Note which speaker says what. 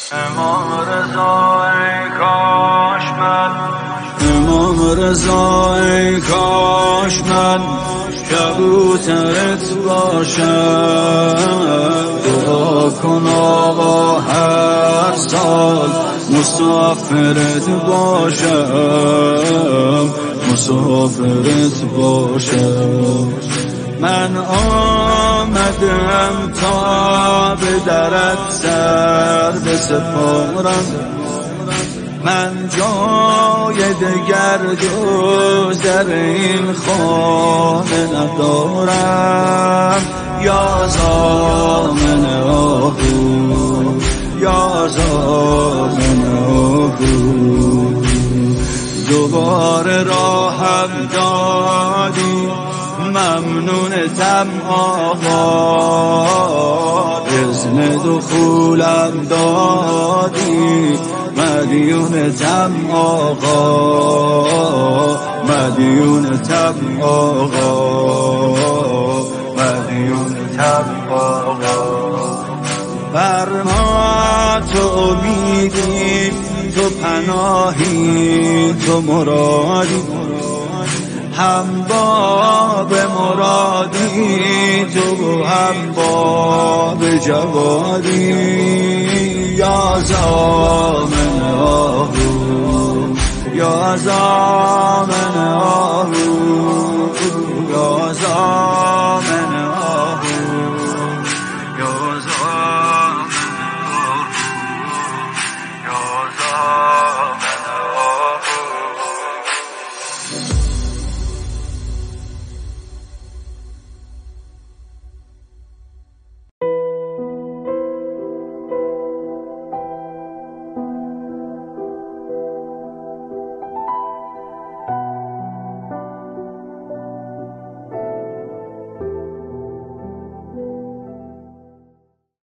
Speaker 1: امام رضا ای کاش من، امام رضا ای کاش من کبوترت باشم. دعا کن آقا هر سال مسافرت باشم، مسافرت باشم. من آمدم تا به درت سر بسپارم، من جای دگر جز در این خانه ندارم. یا زامن آهو، یا زامن آهو، دوباره راهم دادی، ممنونتم آقا. اذن دخولم دادی، مدیونتم آقا، مدیونتم آقا، مدیونتم آقا. بر ما تو امیدی، تو پناهی، تو مرادی، هم باب مرادی تو، هم باب جوادی. یا زامن آهو، یا زامن